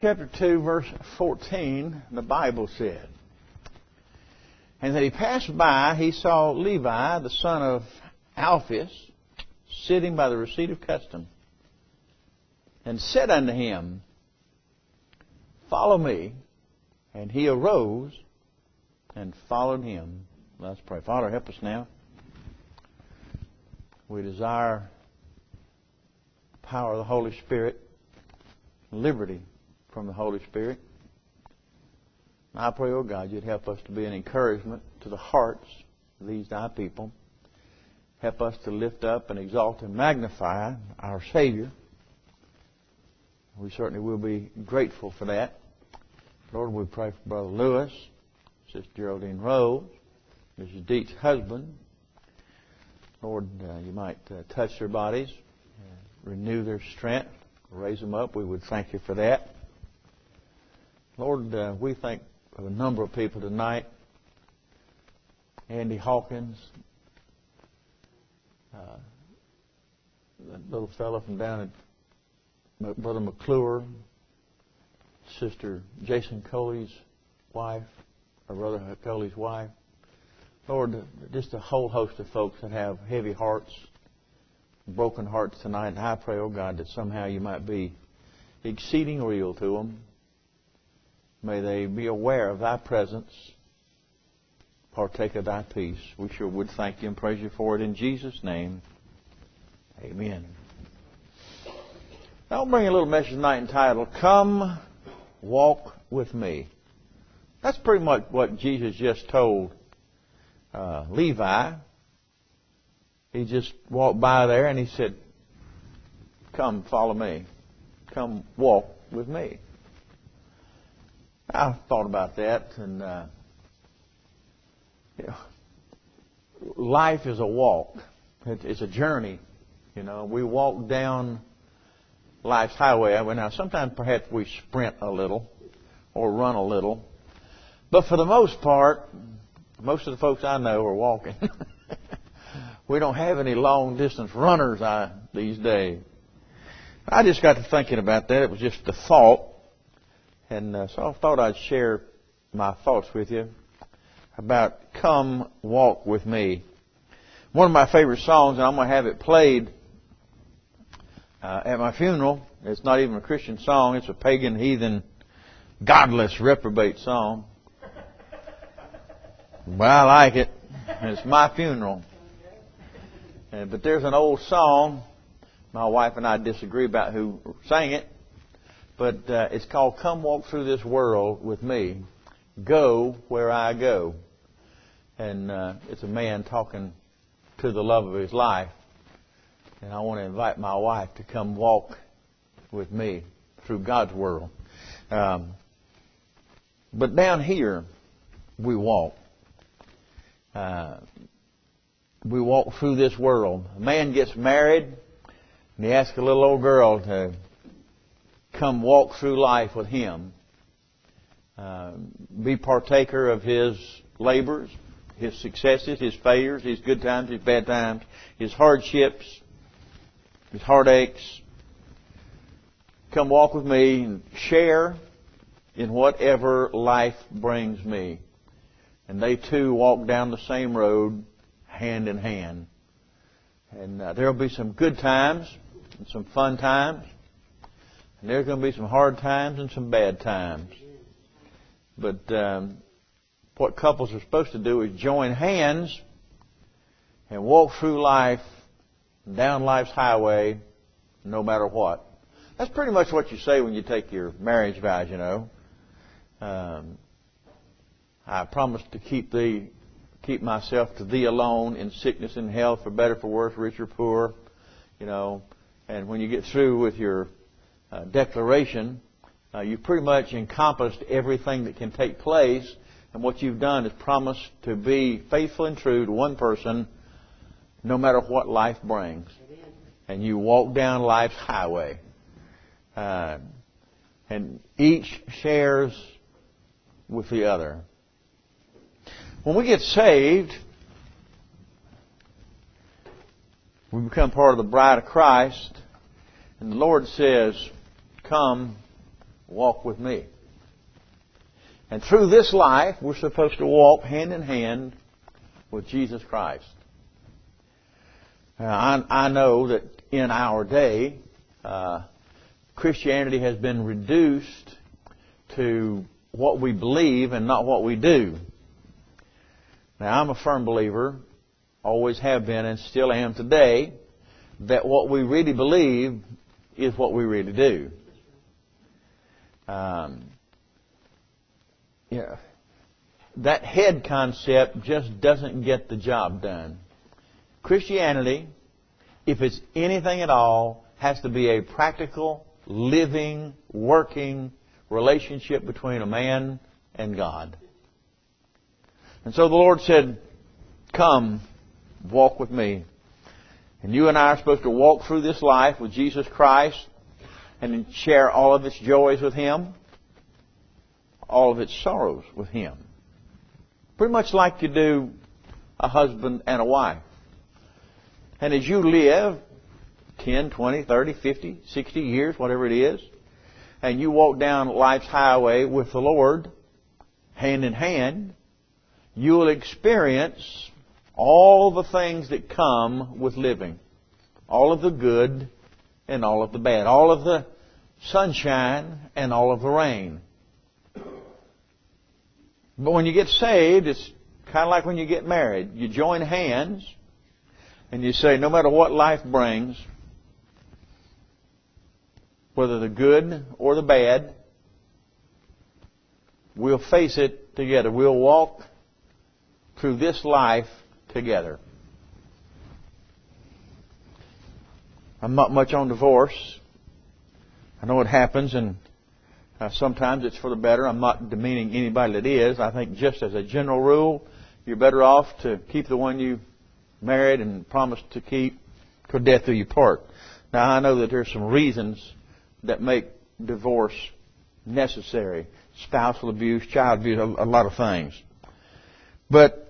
chapter 2, verse 14, the Bible said, "And that he passed by, he saw Levi, the son of Alphaeus, sitting by the receipt of custom, and said unto him, Follow me. And he arose and followed him." Let's pray. Father, help us now. We desire the power of the Holy Spirit, liberty from the Holy Spirit. I pray, oh God, you'd help us to be an encouragement to the hearts of these thy people. Help us to lift up and exalt and magnify our Savior. We certainly will be grateful for that. Lord, we pray for Brother Lewis, Sister Geraldine Rose, Mrs. Deet's husband. Lord, you might touch their bodies, renew their strength, raise them up. We would thank you for that. Lord, we thank of a number of people tonight. Andy Hawkins, that little fellow from down at Brother McClure, Sister Jason Coley's wife, or Brother Coley's wife. Lord, just a whole host of folks that have heavy hearts, broken hearts tonight. And I pray, oh God, that somehow you might be exceeding real to them. May they be aware of thy presence, partake of thy peace. We sure would thank you and praise you for it in Jesus' name. Amen. I'll bring you a little message tonight entitled, "Come Walk with Me." That's pretty much what Jesus just told Levi. He just walked by there and he said, "Come, follow me. Come walk with me." I thought about that, and life is a walk. It's a journey. We walk down life's highway. Now, sometimes perhaps we sprint a little or run a little, but for the most part, most of the folks I know are walking. We don't have any long distance runners these days. I just got to thinking about that. It was just a thought. And so I thought I'd share my thoughts with you about "Come Walk with Me." One of my favorite songs, and I'm going to have it played at my funeral. It's not even a Christian song. It's a pagan, heathen, godless, reprobate song. Well, I like it. It's my funeral. But there's an old song. My wife and I disagree about who sang it. But it's called "Come Walk Through This World with Me. Go where I go." And it's a man talking to the love of his life. And I want to invite my wife to come walk with me through God's world. But down here, we walk. We walk through this world. A man gets married, and he asks a little old girl to come walk through life with him. Be partaker of his labors, his successes, his failures, his good times, his bad times, his hardships, his heartaches. Come walk with me and share in whatever life brings me. And they too walk down the same road, hand in hand. And there will be some good times and some fun times. And there's going to be some hard times and some bad times. But what couples are supposed to do is join hands and walk through life, down life's highway, no matter what. That's pretty much what you say when you take your marriage vows, I promise to keep myself to thee alone in sickness and health, for better, for worse, rich or poor. And when you get through with your declaration, you pretty much encompassed everything that can take place. And what you've done is promise to be faithful and true to one person, no matter what life brings. And you walk down life's highway. And each shares with the other. When we get saved, we become part of the bride of Christ. And the Lord says, "Come, walk with me. And through this life, we're supposed to walk hand in hand with Jesus Christ. I know that in our day, Christianity has been reduced to what we believe and not what we do. Now, I'm a firm believer, always have been and still am today, that what we really believe is what we really do. That head concept just doesn't get the job done. Christianity, if it's anything at all, has to be a practical, living, working relationship between a man and God. And so the Lord said, come, walk with me. And you and I are supposed to walk through this life with Jesus Christ and share all of its joys with Him, all of its sorrows with Him. Pretty much like you do a husband and a wife. And as you live 10, 20, 30, 50, 60 years, whatever it is, and you walk down life's highway with the Lord, hand in hand, you will experience all the things that come with living. All of the good and all of the bad. All of the sunshine and all of the rain. But when you get saved, it's kind of like when you get married. You join hands and you say, no matter what life brings, whether the good or the bad, we'll face it together. We'll walk through this life together. I'm not much on divorce. I know it happens, and sometimes it's for the better. I'm not demeaning anybody that is. I think just as a general rule, you're better off to keep the one you married and promised to keep till death do you part. Now, I know that there's some reasons that make divorce necessary. Spousal abuse, child abuse, a lot of things. But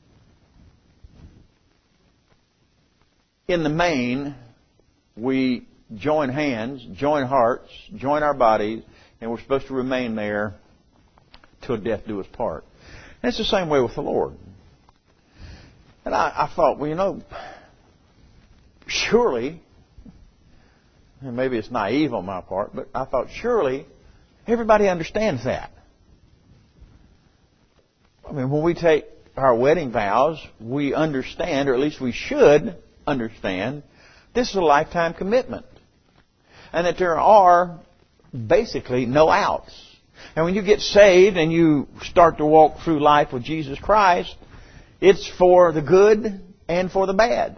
in the main, we join hands, join hearts, join our bodies, and we're supposed to remain there till death do us part. And it's the same way with the Lord. And I thought, well, surely, and maybe it's naive on my part, but I thought surely everybody understands that. I mean, when we take our wedding vows, we understand, or at least we should understand, this is a lifetime commitment. And that there are basically no outs. And when you get saved and you start to walk through life with Jesus Christ, it's for the good and for the bad.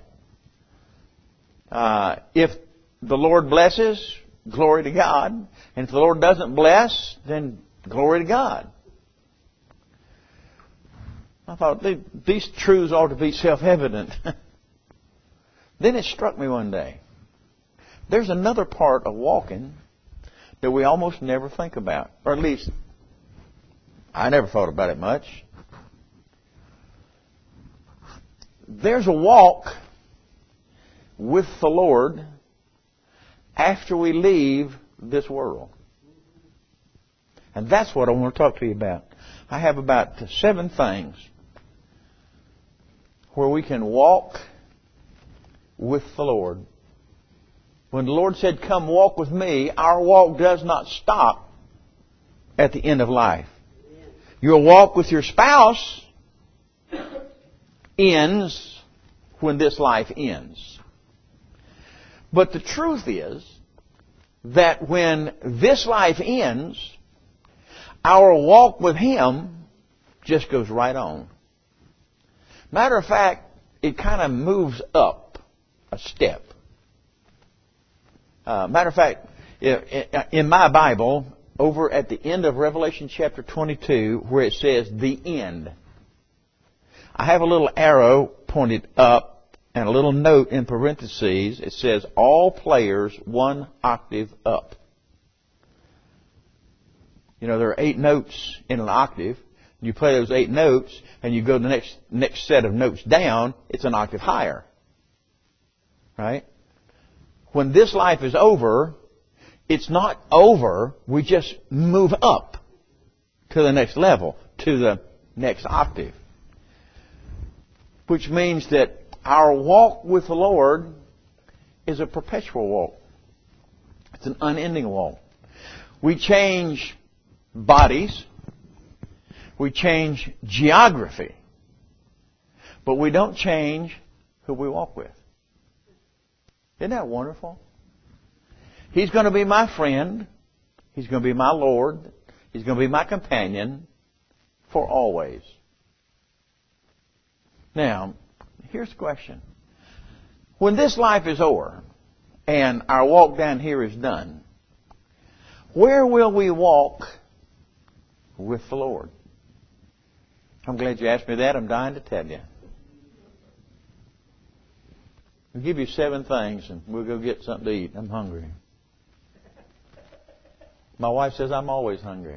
If the Lord blesses, glory to God. And if the Lord doesn't bless, then glory to God. I thought these truths ought to be self-evident. Then it struck me one day. There's another part of walking that we almost never think about. Or at least, I never thought about it much. There's a walk with the Lord after we leave this world. And that's what I want to talk to you about. I have about 7 things where we can walk with the Lord. When the Lord said, come walk with me, our walk does not stop at the end of life. Your walk with your spouse ends when this life ends. But the truth is that when this life ends, our walk with Him just goes right on. Matter of fact, it kind of moves up a step. Matter of fact, in my Bible, over at the end of Revelation chapter 22, where it says the end, I have a little arrow pointed up and a little note in parentheses. It says all players 1 octave up. You know, there are 8 notes in an octave. You play those 8 notes and you go to the next set of notes down, it's an octave higher. Right? When this life is over, it's not over. We just move up to the next level, to the next octave. Which means that our walk with the Lord is a perpetual walk. It's an unending walk. We change bodies. We change geography. But we don't change who we walk with. Isn't that wonderful? He's going to be my friend. He's going to be my Lord. He's going to be my companion for always. Now, here's the question. When this life is over and our walk down here is done, where will we walk with the Lord? I'm glad you asked me that. I'm dying to tell you. I'll give you 7 things and we'll go get something to eat. I'm hungry. My wife says I'm always hungry.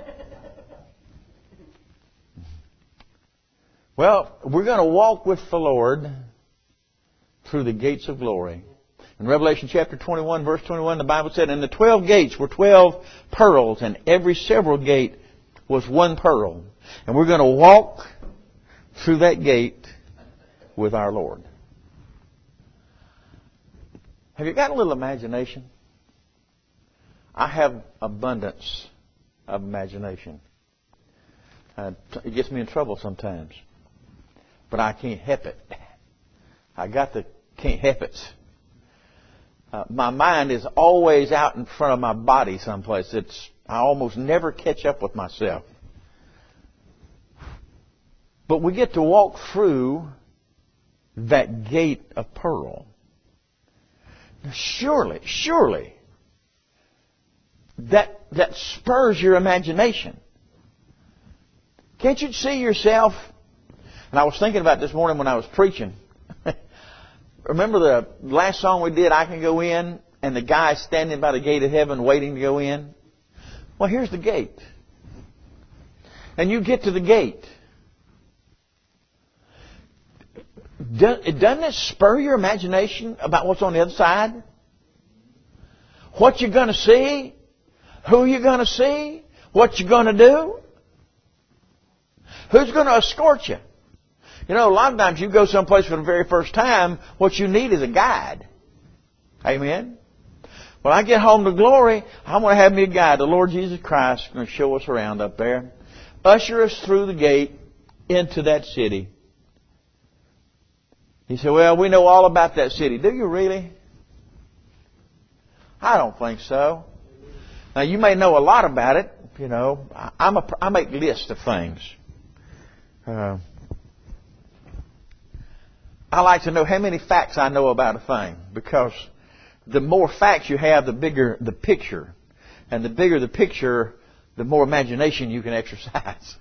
Well, we're going to walk with the Lord through the gates of glory. In Revelation chapter 21, verse 21, the Bible said, and the 12 gates were 12 pearls, and every several gate was 1 pearl. And we're going to walk through that gate with our Lord. Have you got a little imagination? I have abundance of imagination. It gets me in trouble sometimes. But I can't help it. Can't help it. My mind is always out in front of my body someplace. I almost never catch up with myself. But we get to walk through that gate of pearl. Surely, that spurs your imagination. Can't you see yourself? And I was thinking about this morning when I was preaching. Remember the last song we did, I Can Go In, and the guy standing by the gate of heaven waiting to go in? Well, here's the gate. And you get to the gate. Doesn't it spur your imagination about what's on the other side? What you're going to see? Who you're going to see? What you're going to do? Who's going to escort you? You know, a lot of times you go someplace for the very first time, what you need is a guide. Amen? When I get home to glory, I'm going to have me a guide. The Lord Jesus Christ is going to show us around up there. Usher us through the gate into that city. He said, well, we know all about that city. Do you really? I don't think so. Now, you may know a lot about it. You know, I make lists of things. I like to know how many facts I know about a thing, because the more facts you have, the bigger the picture. And the bigger the picture, the more imagination you can exercise.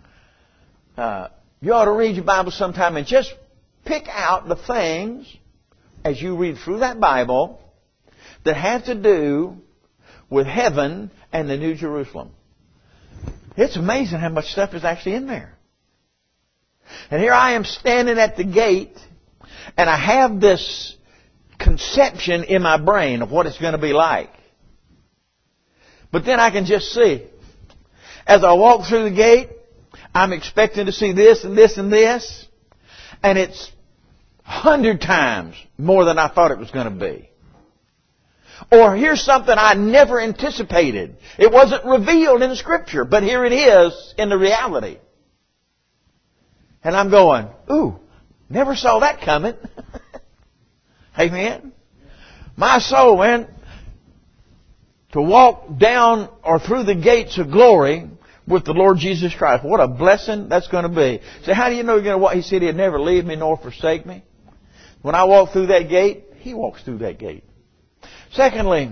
You ought to read your Bible sometime and just pick out the things as you read through that Bible that have to do with heaven and the New Jerusalem. It's amazing how much stuff is actually in there. And here I am standing at the gate, and I have this conception in my brain of what it's going to be like. But then I can just see, as I walk through the gate, I'm expecting to see this and this and this, and it's 100 times more than I thought it was going to be. Or here's something I never anticipated. It wasn't revealed in the Scripture, but here it is in the reality. And I'm going, ooh, never saw that coming. Amen? My soul, man, to walk down or through the gates of glory with the Lord Jesus Christ. What a blessing that's going to be. So how do you know you're going to walk? He said He'd never leave me nor forsake me. When I walk through that gate, He walks through that gate. Secondly,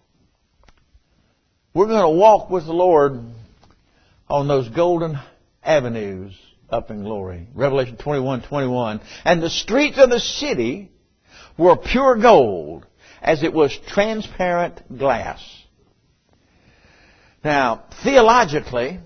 we're going to walk with the Lord on those golden avenues up in glory. Revelation 21:21. And the streets of the city were pure gold, as it was transparent glass. Now, theologically,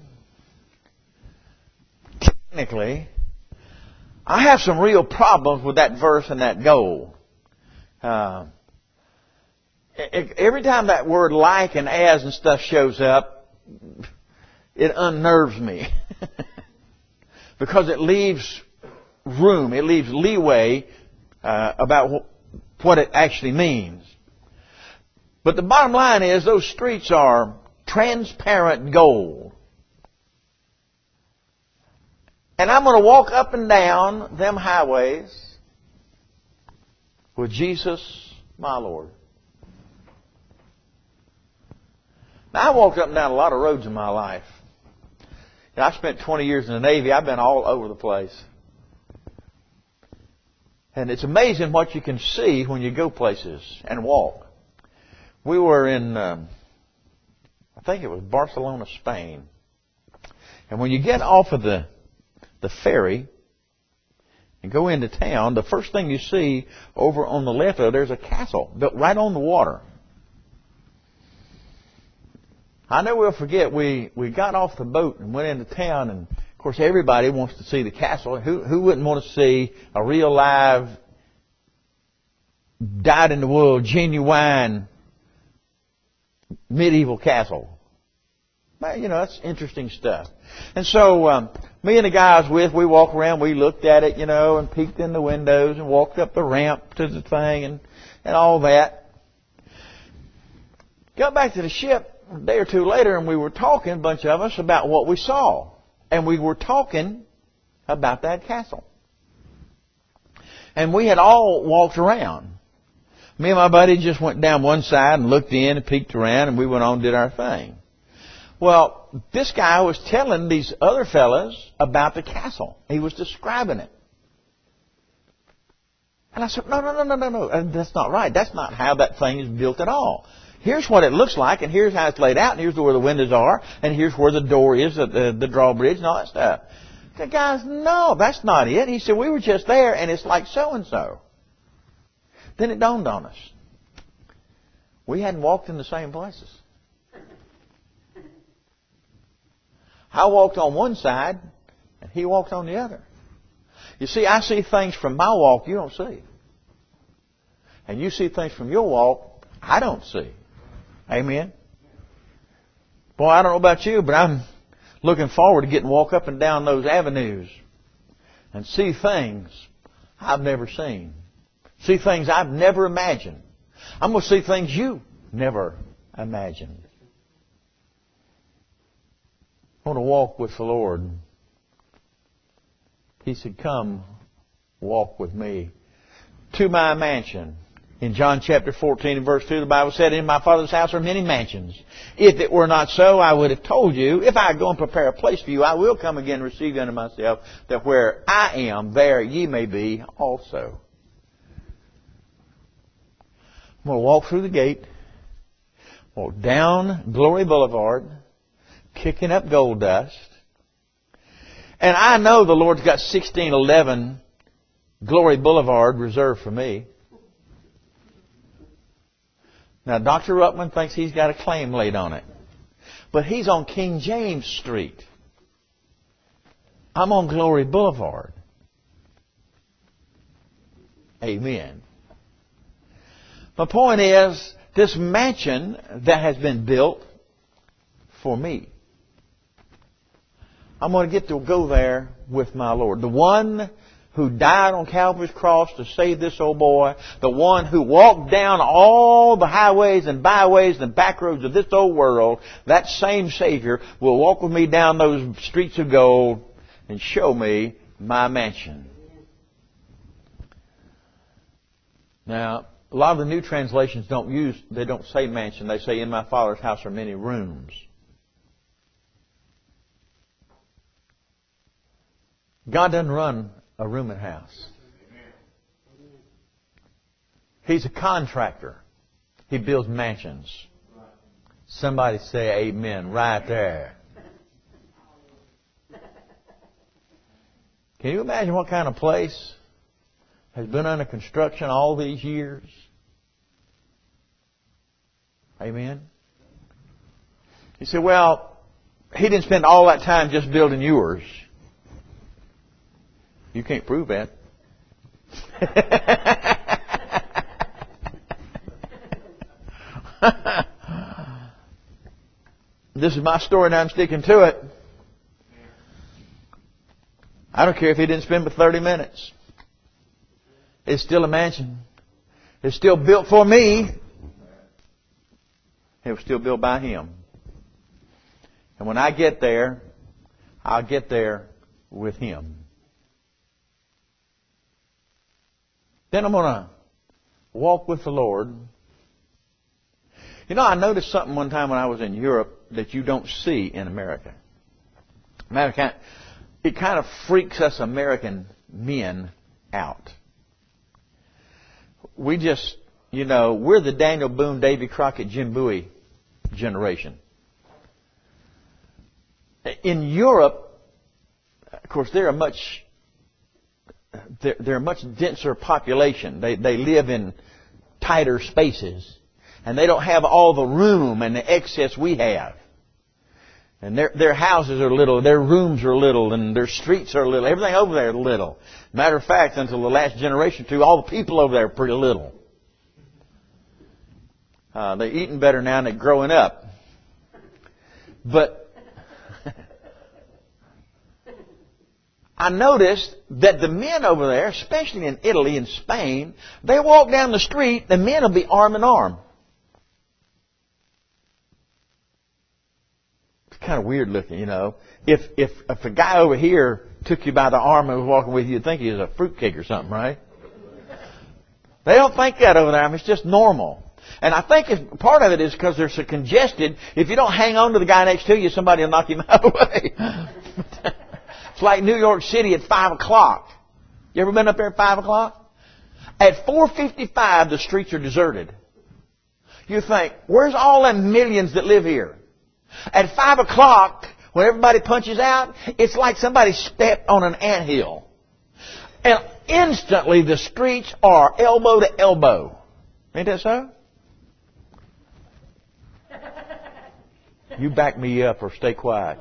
technically, I have some real problems with that verse and that gold. Every time that word like and as and stuff shows up, it unnerves me. Because it leaves room, it leaves leeway about what it actually means. But the bottom line is those streets are transparent gold. And I'm going to walk up and down them highways with Jesus, my Lord. Now, I walked up and down a lot of roads in my life. I spent 20 years in the Navy. I've been all over the place. And it's amazing what you can see when you go places and walk. We were in, I think it was Barcelona, Spain. And when you get off of the ferry and go into town, the first thing you see over on the left, there's a castle built right on the water. I never will forget, we got off the boat and went into town, and of course everybody wants to see the castle. Who wouldn't want to see a real live, dyed in the wool, genuine medieval castle? Well, that's interesting stuff. And so me and the guy I was with, we walked around, we looked at it, and peeked in the windows and walked up the ramp to the thing and all that. Got back to the ship a day or two later, and we were talking, a bunch of us, about what we saw. And we were talking about that castle. And we had all walked around. Me and my buddy just went down one side and looked in and peeked around, and we went on and did our thing. Well, this guy was telling these other fellas about the castle. He was describing it. And I said, no. That's not right. That's not how that thing is built at all. Here's what it looks like, and here's how it's laid out, and here's where the windows are, and here's where the door is, the drawbridge, and all that stuff. The guys, no, that's not it. He said, we were just there, and it's like so-and-so. Then it dawned on us. We hadn't walked in the same places. I walked on one side, and he walked on the other. You see, I see things from my walk you don't see. And you see things from your walk I don't see. Amen? Boy, I don't know about you, but I'm looking forward to getting to walk up and down those avenues and see things I've never seen. See things I've never imagined. I'm going to see things you never imagined. I want to walk with the Lord. He said, come, walk with me to my mansion. In John chapter 14 and verse 2, the Bible said, in my Father's house are many mansions. If it were not so, I would have told you. If I go and prepare a place for you, I will come again and receive you unto myself, that where I am, there ye may be also. I'm going to walk through the gate, walk down Glory Boulevard, kicking up gold dust. And I know the Lord's got 1611 Glory Boulevard reserved for me. Now, Dr. Ruckman thinks he's got a claim laid on it. But he's on King James Street. I'm on Glory Boulevard. Amen. My point is, this mansion that has been built for me, I'm going to get to go there with my Lord. The one who died on Calvary's cross to save this old boy, the one who walked down all the highways and byways and back roads of this old world, that same Savior will walk with me down those streets of gold and show me my mansion. Now, a lot of the new translations they don't say mansion. They say, in my Father's house are many rooms. God doesn't run a rooming house. He's a contractor. He builds mansions. Somebody say amen right there. Can you imagine what kind of place has been under construction all these years? Amen. You say, well, he didn't spend all that time just building yours. You can't prove that. This is my story and I'm sticking to it. I don't care if he didn't spend but 30 minutes. It's still a mansion. It's still built for me. It was still built by him. And when I get there, I'll get there with him. Then I'm going to walk with the Lord. You know, I noticed something one time when I was in Europe that you don't see in America. Matter of fact, it kind of freaks us American men out. We just, you know, we're the Daniel Boone, Davy Crockett, Jim Bowie generation. In Europe, of course, they're a much denser population. They live in tighter spaces. And they don't have all the room and the excess we have. And their houses are little, their rooms are little, and their streets are little. Everything over there is little. Matter of fact, until the last generation or two, all the people over there are pretty little. They're eating better now than they're growing up. But I noticed that the men over there, especially in Italy and Spain, they walk down the street, the men will be arm in arm. Kind of weird looking, you know. If a guy over here took you by the arm and was walking with you, you'd think he was a fruitcake or something, right? They don't think that over there. I mean, it's just normal. And I think part of it is because they're so congested. If you don't hang on to the guy next to you, somebody will knock him out of the way. It's like New York City at 5 o'clock. You ever been up there at 5 o'clock? At 4:55, the streets are deserted. You think, where's all them millions that live here? At 5 o'clock, when everybody punches out, it's like somebody stepped on an anthill. And instantly the streets are elbow to elbow. Ain't that so? You back me up or stay quiet.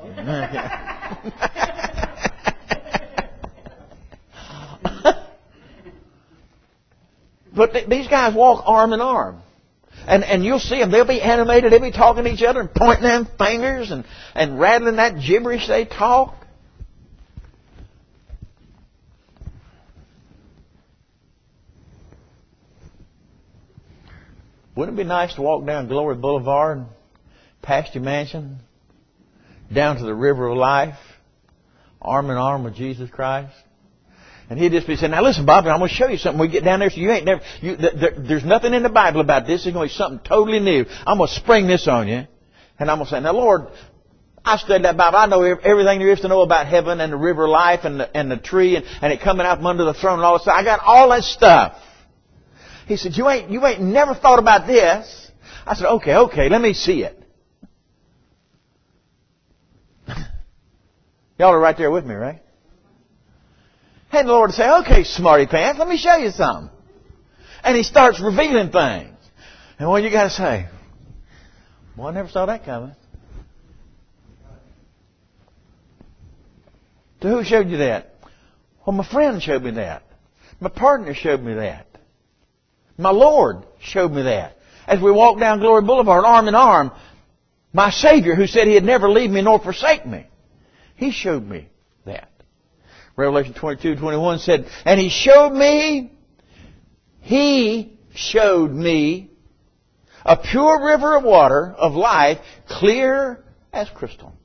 But these guys walk arm in arm. And you'll see them. They'll be animated. They'll be talking to each other and pointing them fingers and rattling that gibberish they talk. Wouldn't it be nice to walk down Glory Boulevard, past your mansion, down to the river of life, arm in arm with Jesus Christ? And he'd just be saying, now listen, Bob, I'm going to show you something. We get down there, so you ain't never, there's nothing in the Bible about this. It's going to be something totally new. I'm going to spring this on you. And I'm going to say, now Lord, I studied that Bible. I know everything there is to know about heaven and the river of life and the tree and it coming out from under the throne and all that stuff. I got all that stuff. He said, you ain't never thought about this. I said, okay, let me see it. Y'all are right there with me, right? And the Lord would say, okay, smarty pants, let me show you something. And He starts revealing things. And what you got to say? Well, I never saw that coming. So who showed you that? Well, my friend showed me that. My partner showed me that. My Lord showed me that. As we walked down Glory Boulevard, arm in arm, my Savior, who said He'd never leave me nor forsake me, He showed me that. Revelation 22:21 said, and He showed me a pure river of water of life, clear as crystal.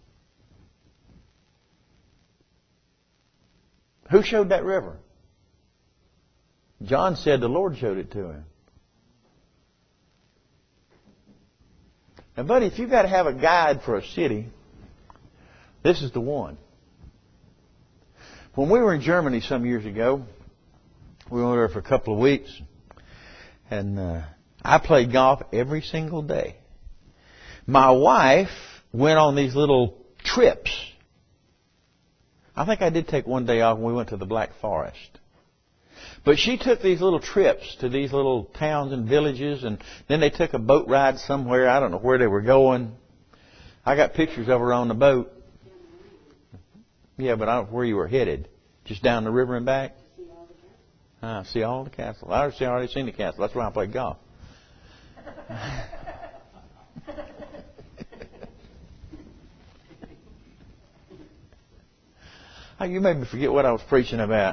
Who showed that river? John said the Lord showed it to him. Now, buddy, if you've got to have a guide for a city, this is the one. When we were in Germany some years ago, we went there for a couple of weeks, and I played golf every single day. My wife went on these little trips. I think I did take one day off when we went to the Black Forest. But she took these little trips to these little towns and villages, and then they took a boat ride somewhere. I don't know where they were going. I got pictures of her on the boat. Yeah, but I don't know where you were headed. Just down the river and back? See all the castles. I already seen the castle. That's why I played golf. Oh, you made me forget what I was preaching about.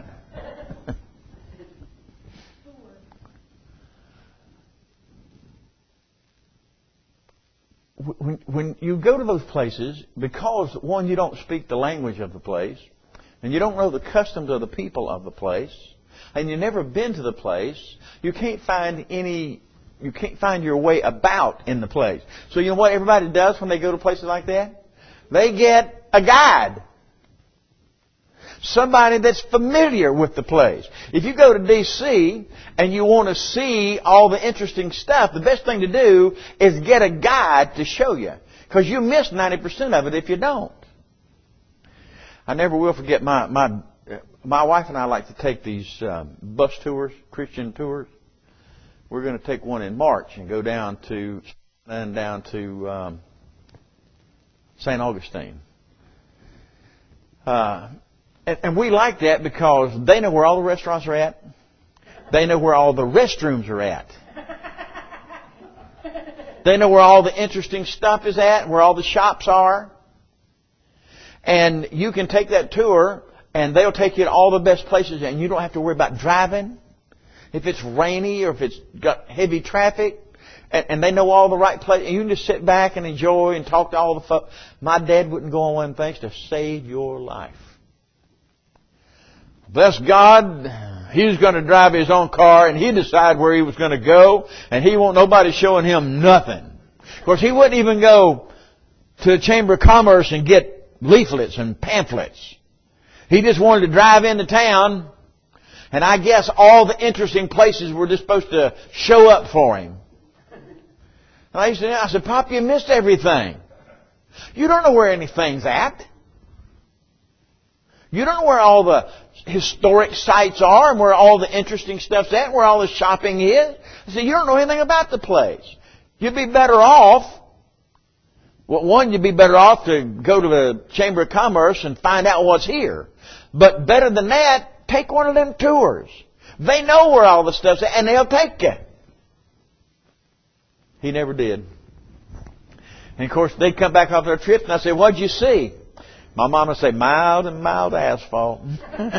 When you go to those places, because, one, you don't speak the language of the place, and you don't know the customs of the people of the place, and you've never been to the place, you can't find your way about in the place. So you know what everybody does when they go to places like that? They get a guide. Somebody that's familiar with the place. If you go to D.C. and you want to see all the interesting stuff, the best thing to do is get a guide to show you. Because you miss 90% of it if you don't. I never will forget my wife and I like to take these bus tours, Christian tours. We're going to take one in March and go down to St. Augustine. And we like that because they know where all the restaurants are at. They know where all the restrooms are at. They know where all the interesting stuff is at, where all the shops are. And you can take that tour, and they'll take you to all the best places, and you don't have to worry about driving. If it's rainy or if it's got heavy traffic, and they know all the right places, and you can just sit back and enjoy and talk to all the folks. My dad wouldn't go on one of them things to save your life. Bless God, he was going to drive his own car, and he'd decide where he was going to go, and he won't nobody showing him nothing. Of course, he wouldn't even go to the Chamber of Commerce and get leaflets and pamphlets. He just wanted to drive into town, and I guess all the interesting places were just supposed to show up for him. And I said, Pop, you missed everything. You don't know where anything's at. You don't know where all the historic sites are and where all the interesting stuff's at, where all the shopping is. I said, you don't know anything about the place. You'd be better off, well, one, you'd be better off to go to the Chamber of Commerce and find out what's here. But better than that, take one of them tours. They know where all the stuff's at, and they'll take you. He never did. And of course, they'd come back off their trip, and I'd say, what'd you see? My mom would say, mild and mild asphalt. I'm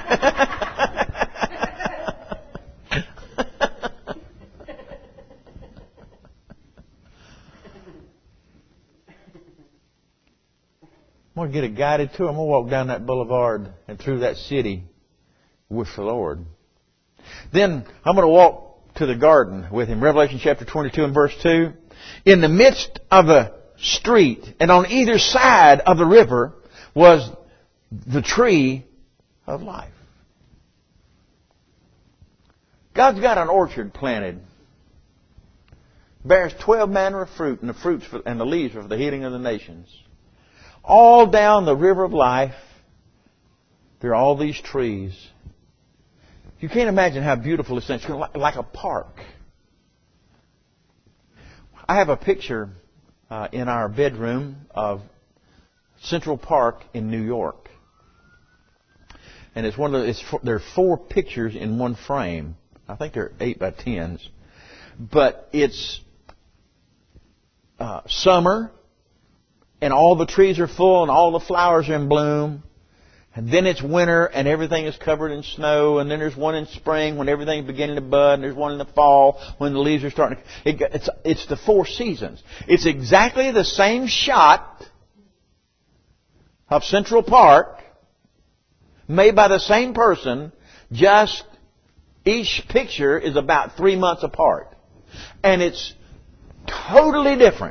going to get a guided tour. I'm going to walk down that boulevard and through that city with the Lord. Then I'm going to walk to the garden with him. Revelation chapter 22 and verse 2. In the midst of a street and on either side of the river was the tree of life. God's got an orchard planted. Bears 12 manner of fruit, and the leaves are for the healing of the nations. All down the river of life, there are all these trees. You can't imagine how beautiful this thing is. It's like a park. I have a picture in our bedroom of Central Park in New York. And it's there are 4 pictures in one frame. I think they're 8 by 10s. But it's summer, and all the trees are full, and all the flowers are in bloom. And then it's winter, and everything is covered in snow. And then there's one in spring when everything's beginning to bud. And there's one in the fall when the leaves are starting. It's the 4 seasons. It's exactly the same shot of Central Park, made by the same person, just each picture is about 3 months apart. And it's totally different.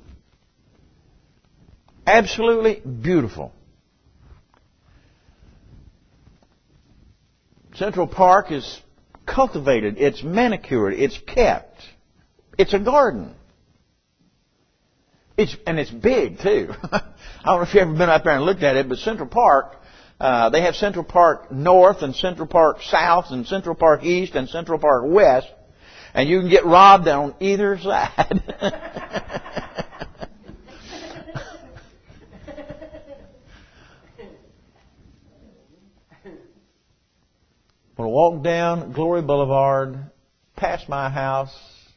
Absolutely beautiful. Central Park is cultivated, it's manicured, it's kept. It's a garden. It's big, too. I don't know if you've ever been out there and looked at it, but Central Park, they have Central Park North and Central Park South and Central Park East and Central Park West, and you can get robbed on either side. I'm going to walk down Glory Boulevard, past my house,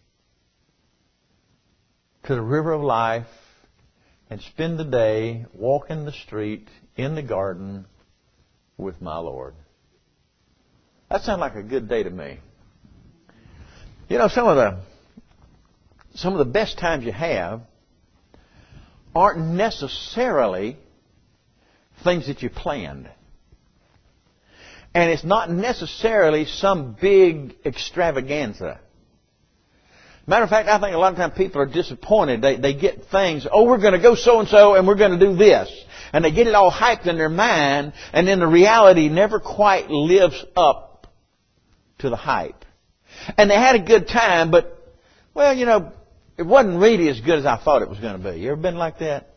to the river of life, and spend the day walking the street, in the garden, with my Lord. That sounds like a good day to me. You know, some of the best times you have aren't necessarily things that you planned. And it's not necessarily some big extravaganza. Matter of fact, I think a lot of times people are disappointed. They get things, we're going to go so-and-so and we're going to do this. And they get it all hyped in their mind, and then the reality never quite lives up to the hype. And they had a good time, but, well, you know, it wasn't really as good as I thought it was going to be. You ever been like that?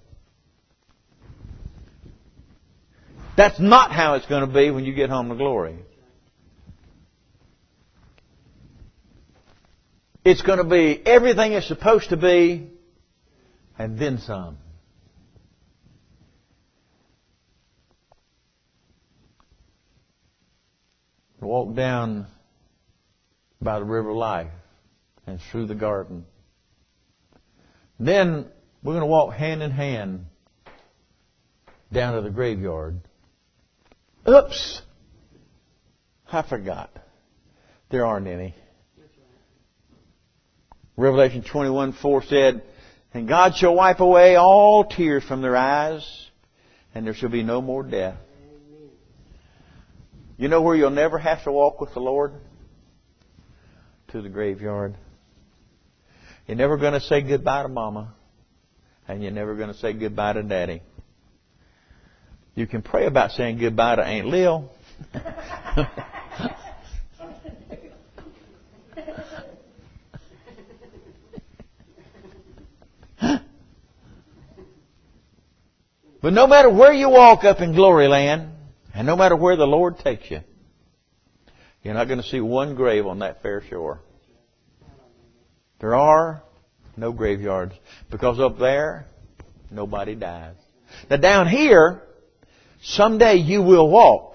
That's not how it's going to be when you get home to glory. It's going to be everything it's supposed to be, and then some. Walk down by the river of life and through the garden. Then we're going to walk hand in hand down to the graveyard. Oops! I forgot. There aren't any. Revelation 21:4 said, "And God shall wipe away all tears from their eyes, and there shall be no more death." You know where you'll never have to walk with the Lord? To the graveyard. You're never going to say goodbye to Mama, and you're never going to say goodbye to Daddy. You can pray about saying goodbye to Aunt Lil. But no matter where you walk up in glory land, and no matter where the Lord takes you, you're not going to see one grave on that fair shore. There are no graveyards, because up there, nobody dies. Now down here, someday you will walk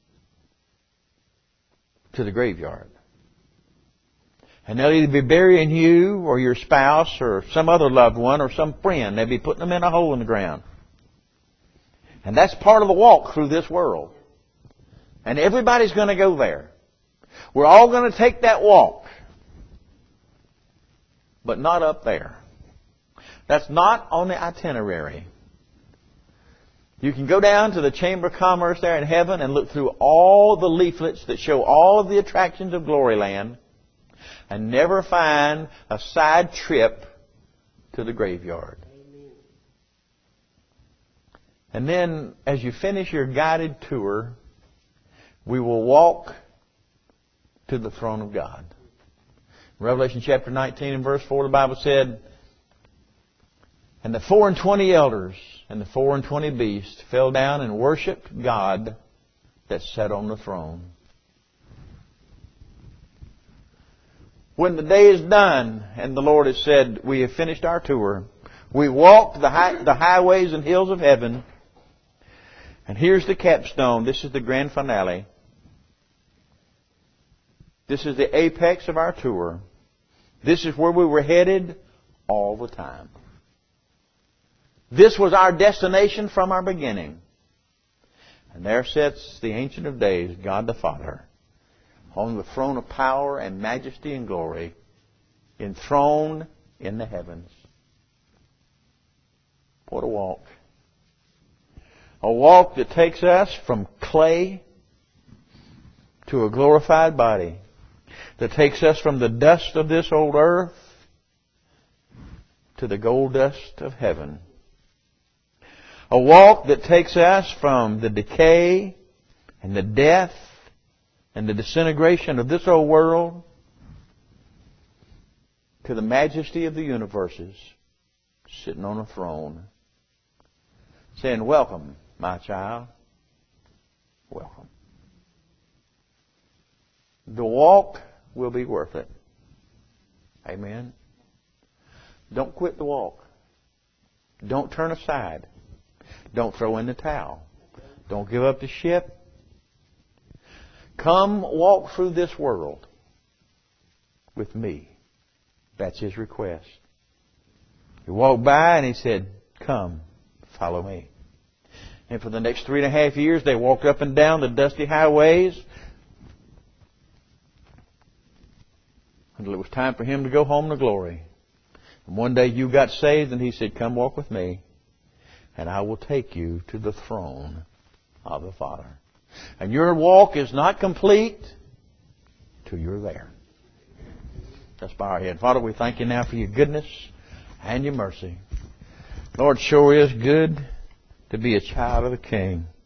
to the graveyard. And they'll either be burying you or your spouse or some other loved one or some friend. They'll be putting them in a hole in the ground. And that's part of the walk through this world. And everybody's going to go there. We're all going to take that walk. But not up there. That's not on the itinerary. You can go down to the Chamber of Commerce there in heaven and look through all the leaflets that show all of the attractions of Glory Land and never find a side trip to the graveyard. And then, as you finish your guided tour, we will walk to the throne of God. Revelation chapter 19 and verse 4, the Bible said, "And the 24 elders and the 24 beasts fell down and worshipped God that sat on the throne." When the day is done and the Lord has said, we have finished our tour, we walked the highways and hills of heaven. And here's the capstone. This is the grand finale. This is the apex of our tour. This is where we were headed all the time. This was our destination from our beginning. And there sits the Ancient of Days, God the Father, on the throne of power and majesty and glory, enthroned in the heavens. What a walk. A walk that takes us from clay to a glorified body. That takes us from the dust of this old earth to the gold dust of heaven. A walk that takes us from the decay and the death and the disintegration of this old world to the majesty of the universes, sitting on a throne, saying, "Welcome, my child. Welcome." The walk will be worth it. Amen. Don't quit the walk. Don't turn aside. Don't throw in the towel. Don't give up the ship. Come walk through this world with me. That's His request. He walked by and He said, "Come, follow me." And for the next 3.5 years, they walked up and down the dusty highways until it was time for him to go home to glory. And one day you got saved, and he said, "Come walk with me, and I will take you to the throne of the Father." And your walk is not complete till you're there. Let's bow our head. Father, we thank you now for your goodness and your mercy. Lord, sure is good to be a child of the King.